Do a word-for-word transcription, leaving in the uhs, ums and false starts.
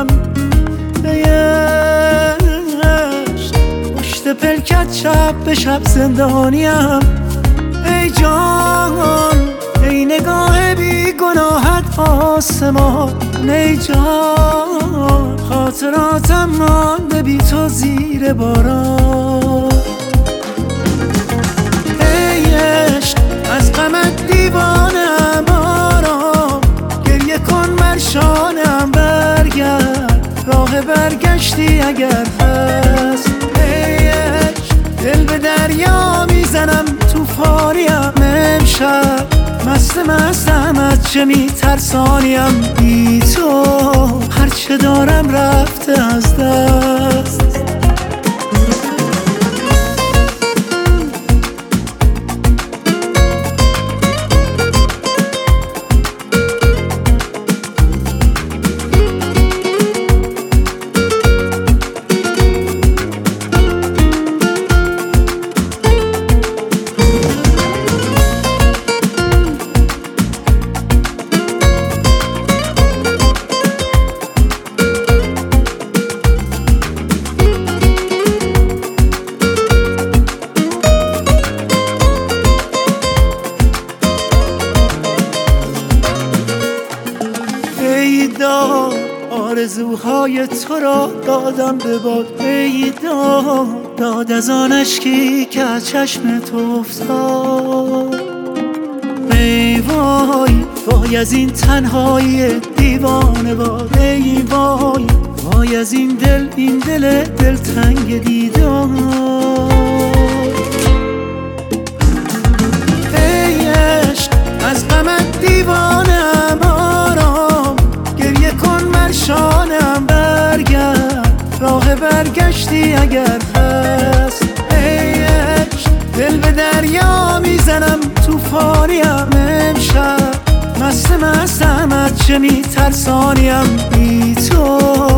عشق پشت پلکت شب به شب زندانیم. ای جان ای نگاه بی گناهت آسمان، ای جان خاطراتم مانده بی تو زیر باران. ای عشق از غمت دیوانم آرام، گریه کن بر شانم برگرد، راه برگشتی اگر هست. ای عشق دل به دریا میزنم توفانیم، امشب مست مستم از چه میترسانیم. بی تو هرچه دارم رفته از دست. ای داد آرزوهای تو را دادم به باد، ای داد داد از آن اشکی که از چشم تو افتاد. ای وای وای از این تنهایی دیوانه باد، ای وای وای از این دل این دل دلتنگ دیدار. ای عشق از غمت دیوانم آرام، گریه کن بر شانم برگرد، راه برگشتی اگر هست. ای عشق دل به دریا میزنم توفانیم، امشب مست مستم از چه میترسانیم. بی تو